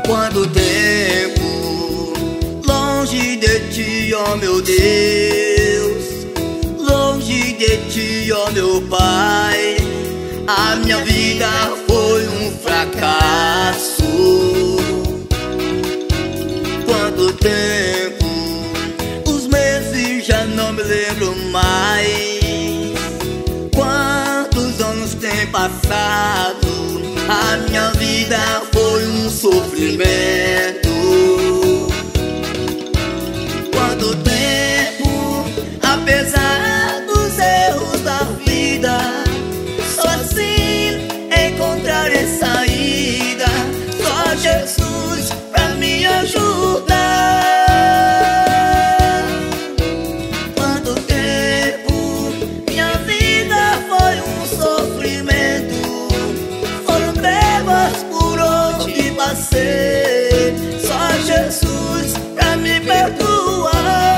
Quanto tempo longe de ti, ó meu Deus, longe de ti, ó meu Pai. A minha vida foi um fracasso. Quanto tempo, os meses já não me lembro mais. Quantos anos tem passado, a minha vida foi um sofrimento. Quanto tempo, apesar dos erros da vida, só assim encontrarei saída. Só Jesus pra me ajudar. Quanto tempo, minha vida foi um sofrimento. Foram trevas por onde passei. Só Jesus pra me perdoar.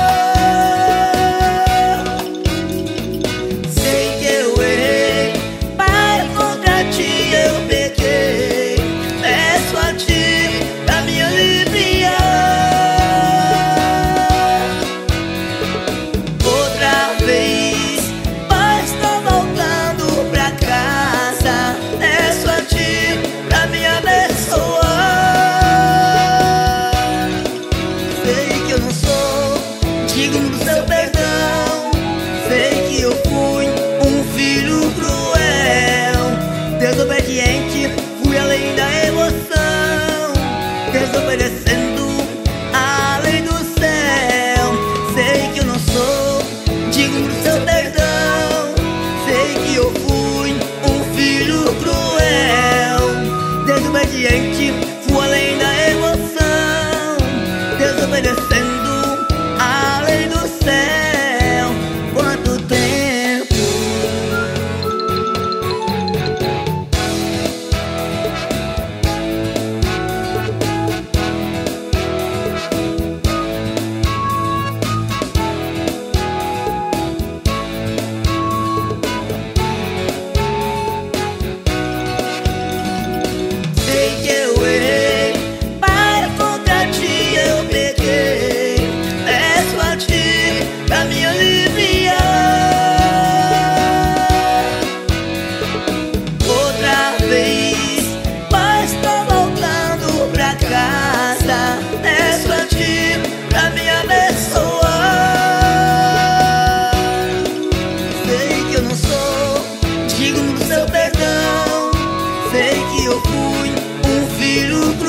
Sei que eu errei, Pai, contra ti eu pequei. Peço a ti pra me aliviar. Outra vez, Pai, estou voltando pra casa. Peço a ti pra me abençoar. Sei que eu não sou digno do seu perdão. Sei que eu fui um filho cruel, desobediente, fui além da emoção, desobedecendo a lei do céu. Sei que eu não sou digno do seu perdão. Sei que eu fui um filho cruel, desobediente, fui além da emoção, desobedecendo a lei do céu. Quanto tempo, sei que eu errei, Pai, contra ti eu pequei. Peço a ti pra me aliviar. Outra vez, Pai, estou voltando pra casa. Peço a ti pra me abençoar. Sei que eu não sou digno do seu perdão. Sei que eu fui um filho